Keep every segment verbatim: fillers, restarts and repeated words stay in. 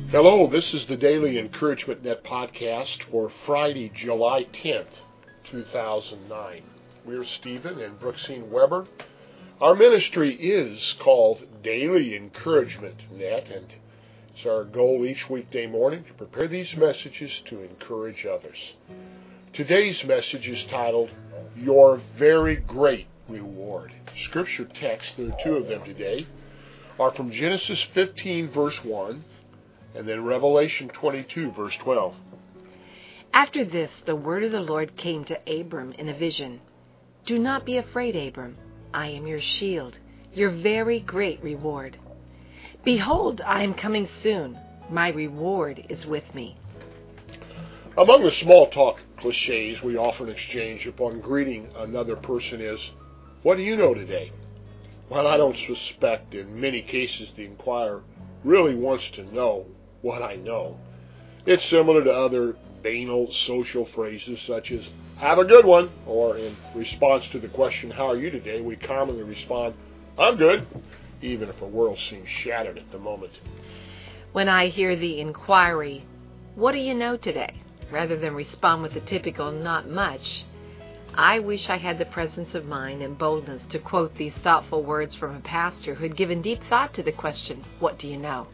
Hello, this is the Daily Encouragement Net podcast for Friday, July tenth, two thousand nine. We're Stephen and Brooksine Weber. Our ministry is called Daily Encouragement Net, and it's our goal each weekday morning to prepare these messages to encourage others. Today's message is titled, Your Very Great Reward. Scripture texts, there are two of them today, are from Genesis fifteen, verse one, and then Revelation twenty-two, verse twelve. After this, the word of the Lord came to Abram in a vision. Do not be afraid, Abram. I am your shield, your very great reward. Behold, I am coming soon. My reward is with me. Among the small talk cliches we often exchange upon greeting another person is, what do you know today? Well, I don't suspect in many cases the inquirer really wants to know what I know. It's similar to other banal social phrases such as, have a good one, or in response to the question, how are you today, we commonly respond, I'm good, even if our world seems shattered at the moment. When I hear the inquiry, what do you know today, rather than respond with the typical not much, I wish I had the presence of mind and boldness to quote these thoughtful words from a pastor who had given deep thought to the question, what do you know?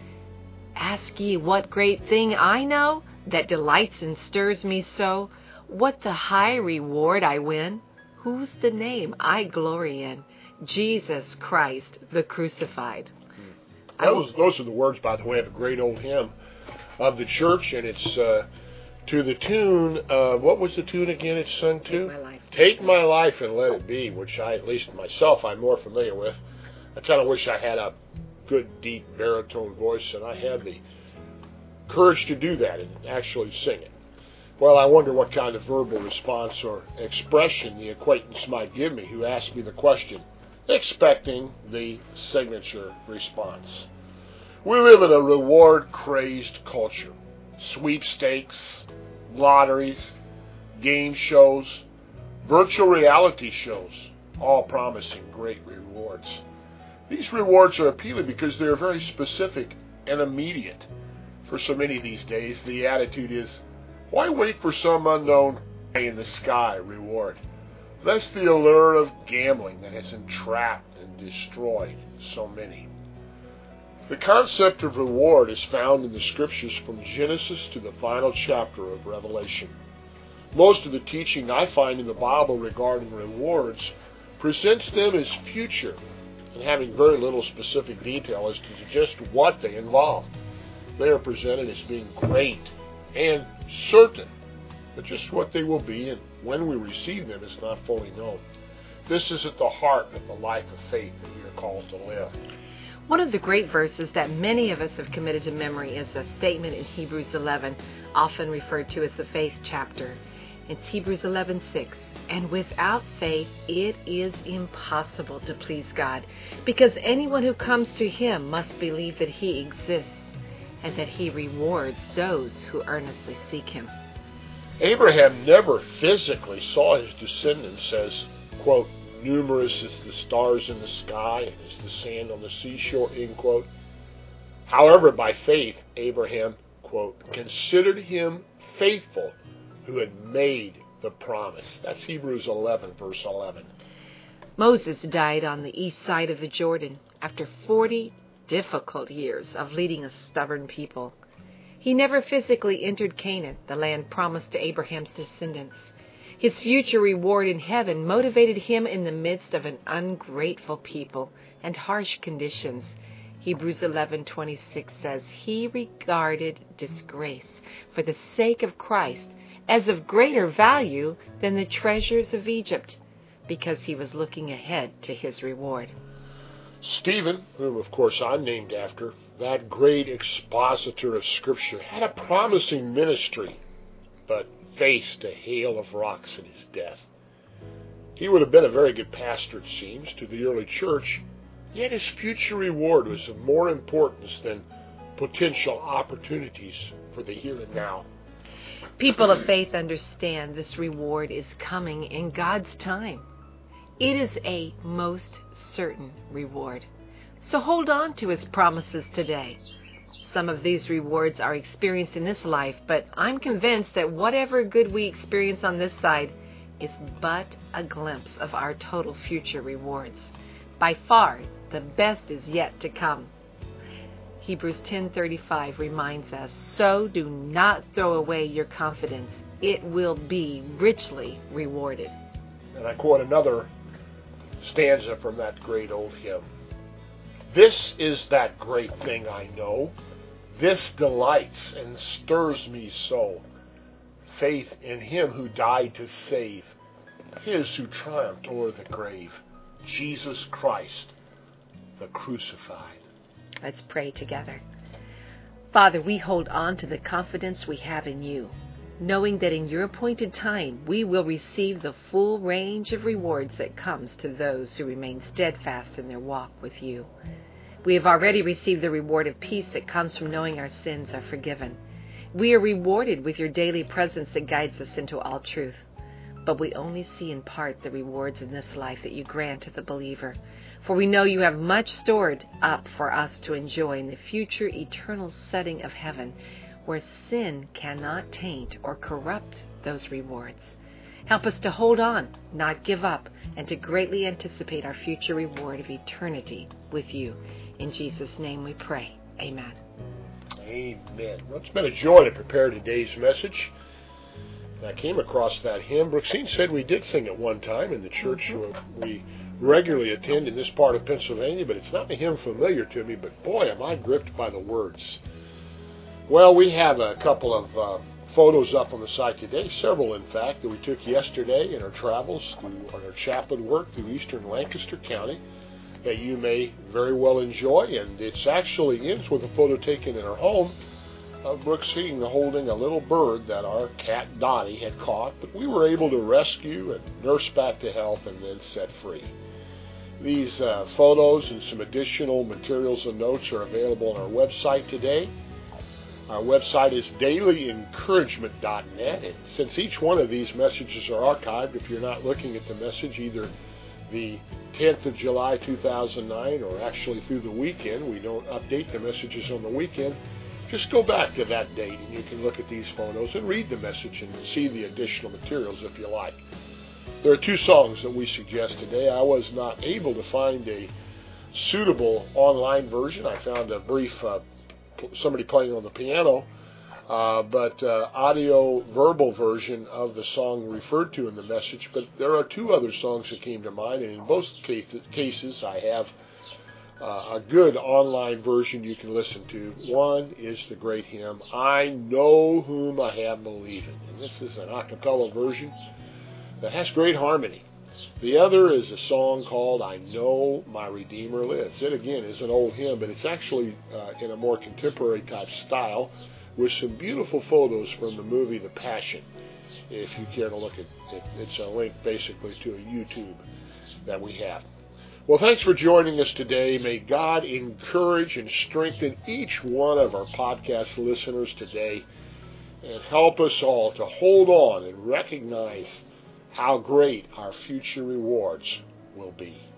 Ask ye what great thing I know, that delights and stirs me so, what the high reward I win, whose the name I glory in, Jesus Christ the crucified. Those, those are the words, by the way, of a great old hymn of the church, and it's uh, to the tune of, what was the tune again it's sung to? Take my life. Take my life and let it be, which I, at least myself, I'm more familiar with. I kind of wish I had a good, deep baritone voice, and I had the courage to do that and actually sing it. Well, I wonder what kind of verbal response or expression the acquaintance might give me who asked me the question, expecting the signature response. We live in a reward-crazed culture. Sweepstakes, lotteries, game shows, virtual reality shows, all promising great rewards. These rewards are appealing because they are very specific and immediate. For so many these days, the attitude is, why wait for some unknown pie-in-the-sky reward? That's the allure of gambling that has entrapped and destroyed so many. The concept of reward is found in the Scriptures from Genesis to the final chapter of Revelation. Most of the teaching I find in the Bible regarding rewards presents them as future, and having very little specific detail as to just what they involve. They are presented as being great and certain, but just what they will be and when we receive them is not fully known. This is at the heart of the life of faith that we are called to live. One of the great verses that many of us have committed to memory is a statement in Hebrews eleven, often referred to as the faith chapter. It's Hebrews eleven six. And without faith, it is impossible to please God, because anyone who comes to Him must believe that He exists and that He rewards those who earnestly seek Him. Abraham never physically saw his descendants as, quote, numerous as the stars in the sky and as the sand on the seashore, end quote. However, by faith, Abraham, quote, considered him faithful who had made the promise. That's Hebrews eleven, verse eleven. Moses died on the east side of the Jordan after forty difficult years of leading a stubborn people. He never physically entered Canaan, the land promised to Abraham's descendants. His future reward in heaven motivated him in the midst of an ungrateful people and harsh conditions. Hebrews eleven twenty-six says, He regarded disgrace for the sake of Christ as of greater value than the treasures of Egypt, because he was looking ahead to his reward. Stephen, whom of course I'm named after, that great expositor of Scripture, had a promising ministry, but faced a hail of rocks at his death. He would have been a very good pastor, it seems, to the early church, yet his future reward was of more importance than potential opportunities for the here and now. People of faith understand this reward is coming in God's time. It is a most certain reward. So hold on to His promises today. Some of these rewards are experienced in this life, but I'm convinced that whatever good we experience on this side is but a glimpse of our total future rewards. By far, the best is yet to come. Hebrews ten thirty-five reminds us, "So do not throw away your confidence. It will be richly rewarded." And I quote another stanza from that great old hymn. "This is that great thing I know. This delights and stirs me so. Faith in him who died to save, his who triumphed o'er the grave, Jesus Christ, the crucified." Let's pray together. Father, we hold on to the confidence we have in you, knowing that in your appointed time we will receive the full range of rewards that comes to those who remain steadfast in their walk with you. We have already received the reward of peace that comes from knowing our sins are forgiven. We are rewarded with your daily presence that guides us into all truth. But we only see in part the rewards in this life that you grant to the believer. For we know you have much stored up for us to enjoy in the future eternal setting of heaven, where sin cannot taint or corrupt those rewards. Help us to hold on, not give up, and to greatly anticipate our future reward of eternity with you. In Jesus' name we pray. Amen. Amen. Well, it's been a joy to prepare today's message. I came across that hymn. Brooksine said we did sing it one time in the church mm-hmm. we regularly attend in this part of Pennsylvania, but it's not a hymn familiar to me, but boy, am I gripped by the words. Well, we have a couple of uh, photos up on the site today, several in fact, that we took yesterday in our travels, on our chaplain work through eastern Lancaster County, that you may very well enjoy, and it actually ends with a photo taken in our home of Brooksine holding a little bird that our cat Dottie had caught, but we were able to rescue and nurse back to health and then set free. These uh, photos and some additional materials and notes are available on our website today. Our website is daily encouragement dot net, and since each one of these messages are archived, if you're not looking at the message either the tenth of July two thousand nine or actually through the weekend, we don't update the messages on the weekend, just go back to that date and you can look at these photos and read the message and see the additional materials if you like. There are two songs that we suggest today. I was not able to find a suitable online version. I found a brief uh, somebody playing on the piano, uh, but uh, audio verbal version of the song referred to in the message. But there are two other songs that came to mind, and in both cases I have Uh, a good online version you can listen to. One is the great hymn, "I Know Whom I Have Believed." And this is an a cappella version that has great harmony. The other is a song called "I Know My Redeemer Lives." It again is an old hymn, but it's actually uh, in a more contemporary type style with some beautiful photos from the movie The Passion. If you care to look at it, it's a link basically to a YouTube that we have. Well, thanks for joining us today. May God encourage and strengthen each one of our podcast listeners today and help us all to hold on and recognize how great our future rewards will be.